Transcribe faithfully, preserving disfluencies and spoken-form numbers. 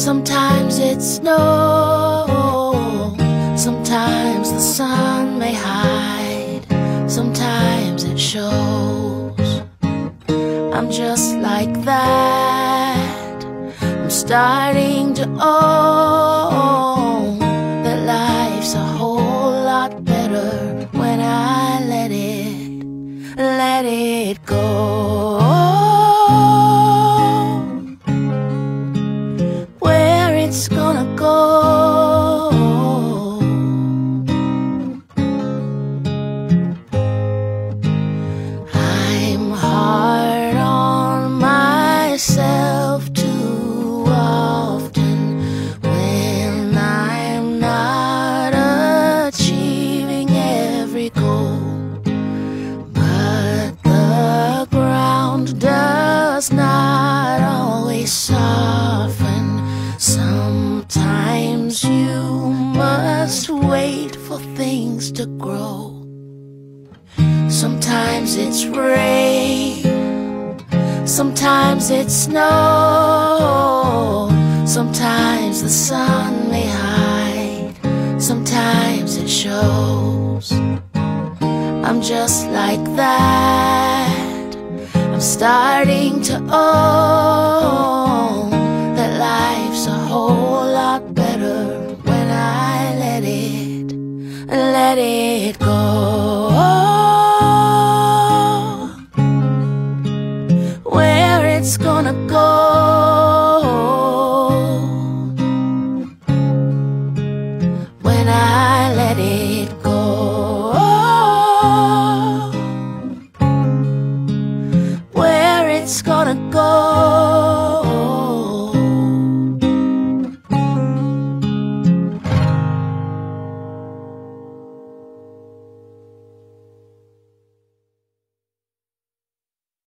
Sometimes it snows, sometimes the sun may hide, sometimes it shows. I'm just like that. I'm starting to own that life's a whole lot better when I let it, let it go. Where it's gonna go, I'm hard on myself too often when I'm not achieving every goal. But the ground does not always soften. Sometimes you must wait for things to grow. Sometimes it's rain, sometimes it's snow, sometimes the sun may hide, sometimes it shows. I'm just like that. I'm starting to own that life's a whole lot better when I let it, let it go. Where it's gonna go when I let it go. Where it's gonna